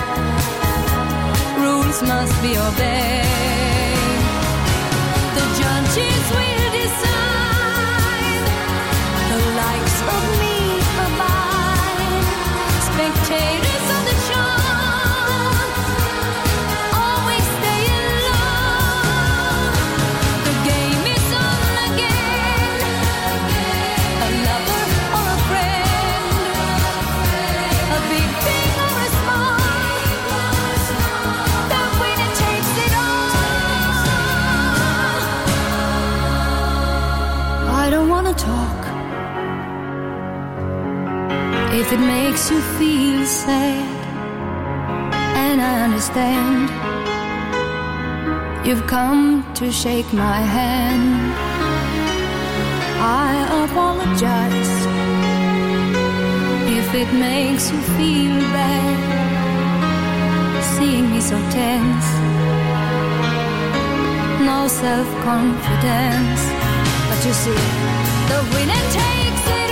Rules must be obeyed. The judges will decide the likes of me abide. Spectators of the charm always stay in love. The game is on again. A lover or a friend, a big thing or a small, the winner takes it all. I don't wanna talk if it makes you feel sad, and I understand. You've come to shake my hand. I apologize if it makes you feel bad, seeing me so tense, no self-confidence. But you see, the winner takes it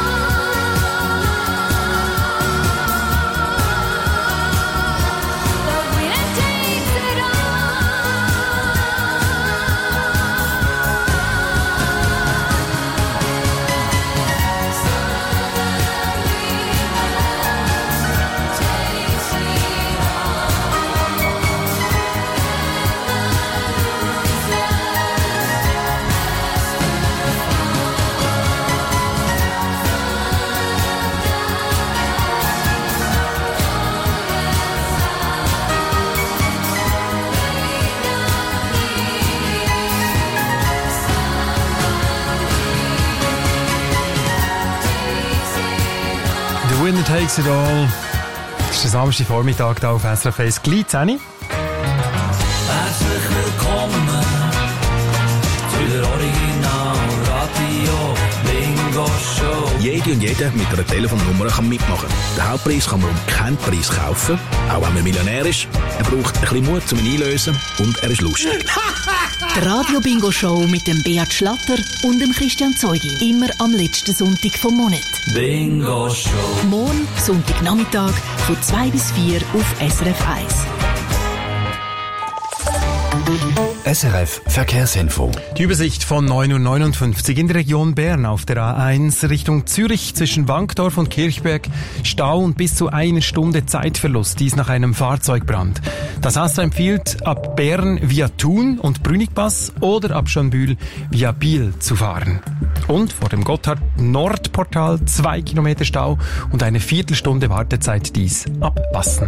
Winner takes it all. Das ist der Samstag Vormittag hier auf S R F eins. Gleich zehn. Herzlich willkommen zu der Original Radio Bingo Show. Jede und jeder mit einer Telefonnummer kann mitmachen. Den Hauptpreis kann man um keinen Preis kaufen, auch wenn man Millionär ist. Er braucht ein bisschen Mut zum Einlösen und er ist lustig. Die Radio-Bingo-Show mit dem Beat Schlatter und dem Christian Zeugi. Immer am letzten Sonntag vom Monat. Bingo Show. Morgen, Sonntagnachmittag, von zwei bis vier auf S R F eins. S R F Verkehrsinfo. Die Übersicht von neun Uhr neunundfünfzig in der Region Bern auf der A eins Richtung Zürich zwischen Wankdorf und Kirchberg. Stau und bis zu eine Stunde Zeitverlust, dies nach einem Fahrzeugbrand. Das AStA empfiehlt, ab Bern via Thun und Brünnigpass oder ab Schönbühl via Biel zu fahren. Und vor dem Gotthard-Nordportal zwei Kilometer Stau und eine Viertelstunde Wartezeit, dies ab Bassen.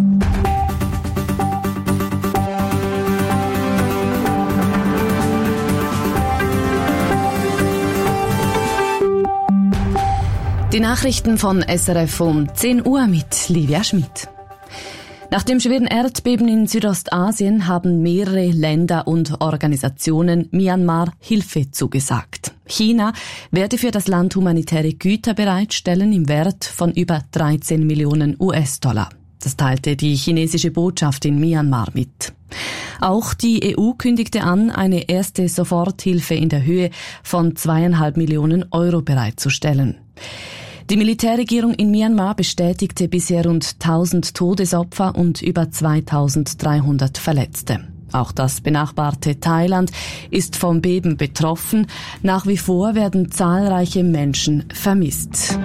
Die Nachrichten von S R F um zehn Uhr mit Livia Schmidt. Nach dem schweren Erdbeben in Südostasien haben mehrere Länder und Organisationen Myanmar Hilfe zugesagt. China werde für das Land humanitäre Güter bereitstellen im Wert von über dreizehn Millionen U S-Dollar. Das teilte die chinesische Botschaft in Myanmar mit. Auch die E U kündigte an, eine erste Soforthilfe in der Höhe von zweieinhalb Millionen Euro bereitzustellen. Die Militärregierung in Myanmar bestätigte bisher rund tausend Todesopfer und über zweitausenddreihundert Verletzte. Auch das benachbarte Thailand ist vom Beben betroffen. Nach wie vor werden zahlreiche Menschen vermisst.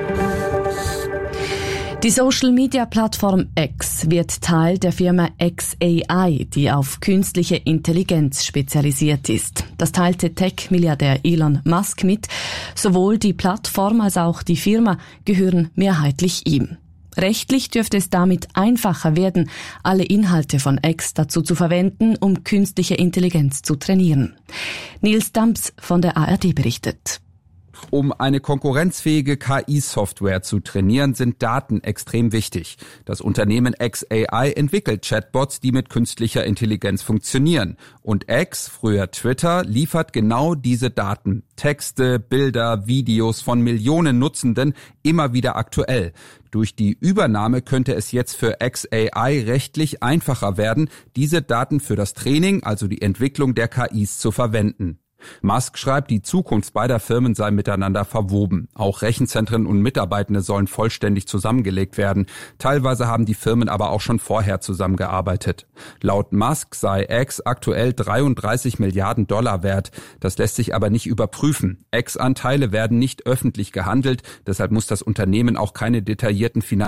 Die Social-Media-Plattform X wird Teil der Firma X A I, die auf künstliche Intelligenz spezialisiert ist. Das teilte Tech-Milliardär Elon Musk mit. Sowohl die Plattform als auch die Firma gehören mehrheitlich ihm. Rechtlich dürfte es damit einfacher werden, alle Inhalte von X dazu zu verwenden, um künstliche Intelligenz zu trainieren. Nils Damps von der A R D berichtet. Um eine konkurrenzfähige K I-Software zu trainieren, sind Daten extrem wichtig. Das Unternehmen X A I entwickelt Chatbots, die mit künstlicher Intelligenz funktionieren. Und X, früher Twitter, liefert genau diese Daten. Texte, Bilder, Videos von Millionen Nutzenden, immer wieder aktuell. Durch die Übernahme könnte es jetzt für X A I rechtlich einfacher werden, diese Daten für das Training, also die Entwicklung der K Is, zu verwenden. Musk schreibt, die Zukunft beider Firmen sei miteinander verwoben. Auch Rechenzentren und Mitarbeitende sollen vollständig zusammengelegt werden. Teilweise haben die Firmen aber auch schon vorher zusammengearbeitet. Laut Musk sei X aktuell dreiunddreißig Milliarden Dollar wert. Das lässt sich aber nicht überprüfen. X-Anteile werden nicht öffentlich gehandelt, deshalb muss das Unternehmen auch keine detaillierten Finanzierungen